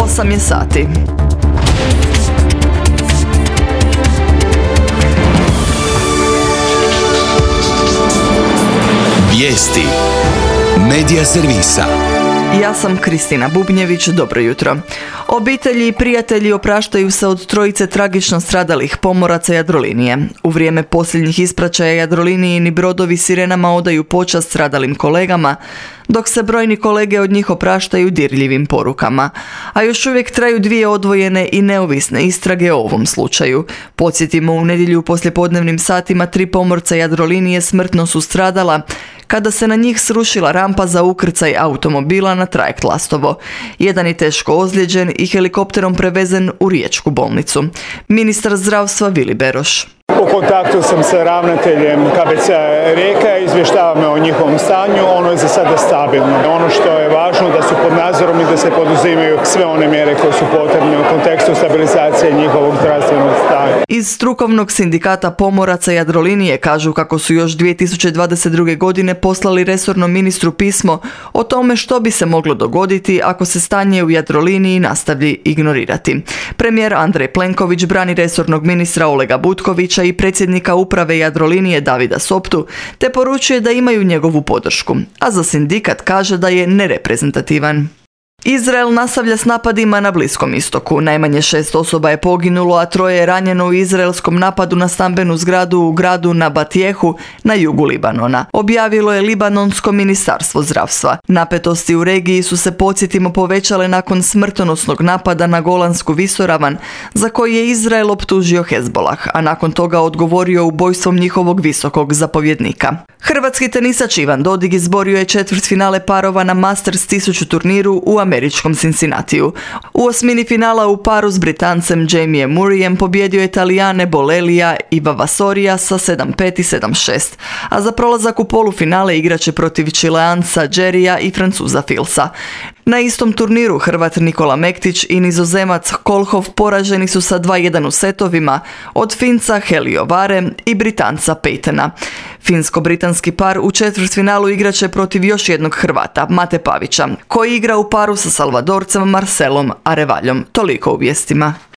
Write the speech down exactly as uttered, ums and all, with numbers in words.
osam je sati. Vijesti Medija servisa. Ja sam Kristina Bubnjević, dobro jutro. Obitelji i prijatelji opraštaju se od trojice tragično stradalih pomoraca Jadrolinije. U vrijeme posljednjih ispraćaja Jadrolinijini brodovi sirenama odaju počast stradalim kolegama, dok se brojni kolege od njih opraštaju dirljivim porukama. A još uvijek traju dvije odvojene i neovisne istrage o ovom slučaju. Podsjetimo, u nedjelju u poslijepodnevnim satima tri pomorca Jadrolinije smrtno su stradala kada se na njih srušila rampa za ukrcaj automobila na trajekt Lastovo. Jedan je teško ozlijeđen i helikopterom prevezen u riječku bolnicu. Ministar zdravstva Vili Beroš. U kontaktu sam sa ravnateljem K B C-a Rijeka, izvještava me o njihovom stanju, ono je za sada stabilno. Ono što je važno da su pod nadzorom i da se poduzimaju sve one mjere koje su potrebne u kontekstu stabilizacije njihovog zdravstvenog stanja. Iz strukovnog sindikata pomoraca Jadrolinije kažu kako su još dvije tisuće dvadeset druge. godine poslali resornom ministru pismo o tome što bi se moglo dogoditi ako se stanje u Jadroliniji nastavi ignorirati. Premijer Andrej Plenković brani resornog ministra Olega Butkovića i predsjednika uprave Jadrolinije Davida Soptu, te poručuje da imaju njegovu podršku, a za sindikat kaže da je nereprezentativan. Izrael nastavlja s napadima na Bliskom istoku. Najmanje šest osoba je poginulo, a troje je ranjeno u izraelskom napadu na stambenu zgradu u gradu Nabatjehu na jugu Libanona. Objavilo je Libanonsko ministarstvo zdravstva. Napetosti u regiji su se, podsjetimo, povećale nakon smrtonosnog napada na Golansku visoravan, za koji je Izrael optužio Hezbolah, a nakon toga odgovorio ubojstvom njihovog visokog zapovjednika. Hrvatski tenisač Ivan Dodig izborio je četvrtfinale parova na Masters tisuću turniru u američkom Cincinnatiju. U osmini finala u paru s Britancem Jamiem Murrayem pobjedio je Talijane Bolelija i Vavasorija sa sedam pet i sedam šest, a za prolazak u polufinale igraće protiv Čileanca Jerrya i Francuza Filsa. Na istom turniru Hrvat Nikola Mektić i Nizozemac Kolhov poraženi su sa dva jedan u setovima od Finca Helio Vare i Britanca Peytona. Finsko-britanski par u četvrtfinalu igraće protiv još jednog Hrvata, Mate Pavića, koji igra u paru sa Salvadorcem Marcelom Arevaljom. Toliko u vijestima.